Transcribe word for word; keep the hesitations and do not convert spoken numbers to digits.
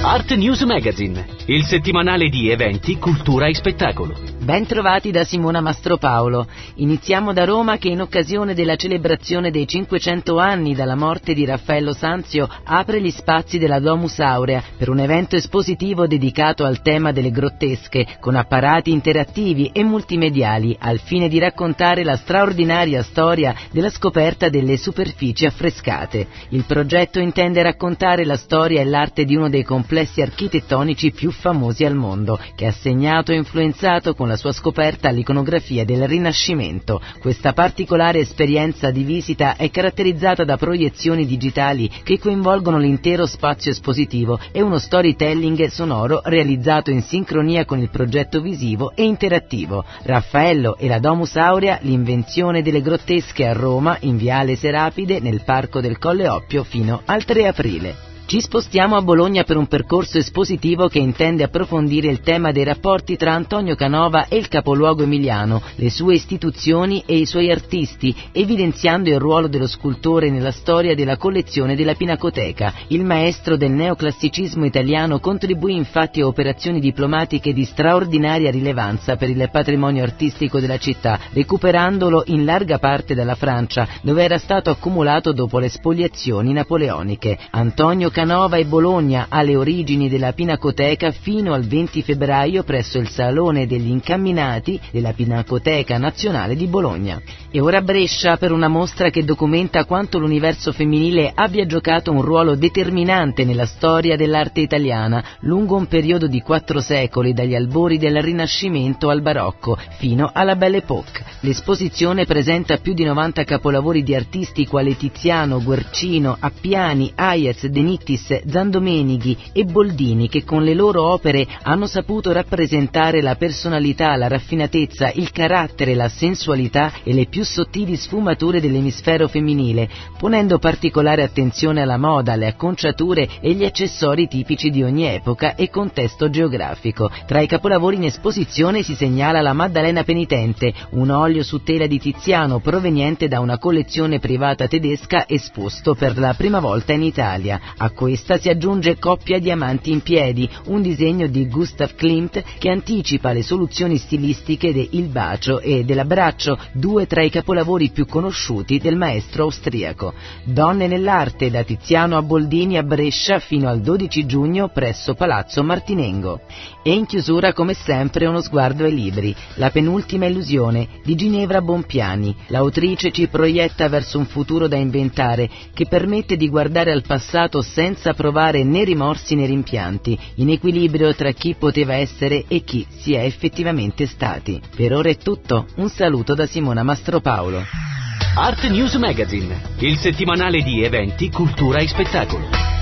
Art News Magazine, il settimanale di eventi, cultura e spettacolo. Ben trovati da Simona Mastropaolo. Iniziamo da Roma che in occasione della celebrazione dei cinquecento anni dalla morte di Raffaello Sanzio apre gli spazi della Domus Aurea per un evento espositivo dedicato al tema delle grottesche con apparati interattivi e multimediali al fine di raccontare la straordinaria storia della scoperta delle superfici affrescate. Il progetto intende raccontare la storia e l'arte di uno dei complessi architettonici più famosi al mondo, che ha segnato e influenzato con la sua scoperta l'iconografia del Rinascimento. Questa particolare esperienza di visita è caratterizzata da proiezioni digitali che coinvolgono l'intero spazio espositivo e uno storytelling sonoro realizzato in sincronia con il progetto visivo e interattivo. Raffaello e la Domus Aurea, l'invenzione delle grottesche a Roma, in Viale Serapide, nel Parco del Colle Oppio, fino al tre aprile. Ci spostiamo a Bologna per un percorso espositivo che intende approfondire il tema dei rapporti tra Antonio Canova e il capoluogo emiliano, le sue istituzioni e i suoi artisti, evidenziando il ruolo dello scultore nella storia della collezione della Pinacoteca. Il maestro del neoclassicismo italiano contribuì infatti a operazioni diplomatiche di straordinaria rilevanza per il patrimonio artistico della città, recuperandolo in larga parte dalla Francia, dove era stato accumulato dopo le spoliazioni napoleoniche. Antonio Canova e Bologna alle origini della Pinacoteca fino al venti febbraio presso il Salone degli Incamminati della Pinacoteca Nazionale di Bologna. E ora Brescia per una mostra che documenta quanto l'universo femminile abbia giocato un ruolo determinante nella storia dell'arte italiana lungo un periodo di quattro secoli, dagli albori del Rinascimento al Barocco fino alla Belle Époque. L'esposizione presenta più di novanta capolavori di artisti quali Tiziano, Guercino, Appiani, Hayez, Denis, Zandomenichi e Boldini, che con le loro opere hanno saputo rappresentare la personalità, la raffinatezza, il carattere, la sensualità e le più sottili sfumature dell'emisfero femminile, ponendo particolare attenzione alla moda, alle acconciature e gli accessori tipici di ogni epoca e contesto geografico. Tra i capolavori in esposizione si segnala la Maddalena Penitente, un olio su tela di Tiziano proveniente da una collezione privata tedesca esposto per la prima volta in Italia. A questa si aggiunge Coppia di amanti in piedi, un disegno di Gustav Klimt che anticipa le soluzioni stilistiche de Il bacio e dell'abbraccio, due tra i capolavori più conosciuti del maestro austriaco. Donne nell'arte, da Tiziano a Boldini a Brescia fino al dodici giugno presso Palazzo Martinengo. E in chiusura, come sempre, uno sguardo ai libri. La penultima illusione di Ginevra Bompiani. L'autrice ci proietta verso un futuro da inventare che permette di guardare al passato senza provare né rimorsi né rimpianti, in equilibrio tra chi poteva essere e chi si è effettivamente stati. Per ora è tutto, un saluto da Simona Mastropaolo. Art News Magazine, il settimanale di eventi, cultura e spettacolo.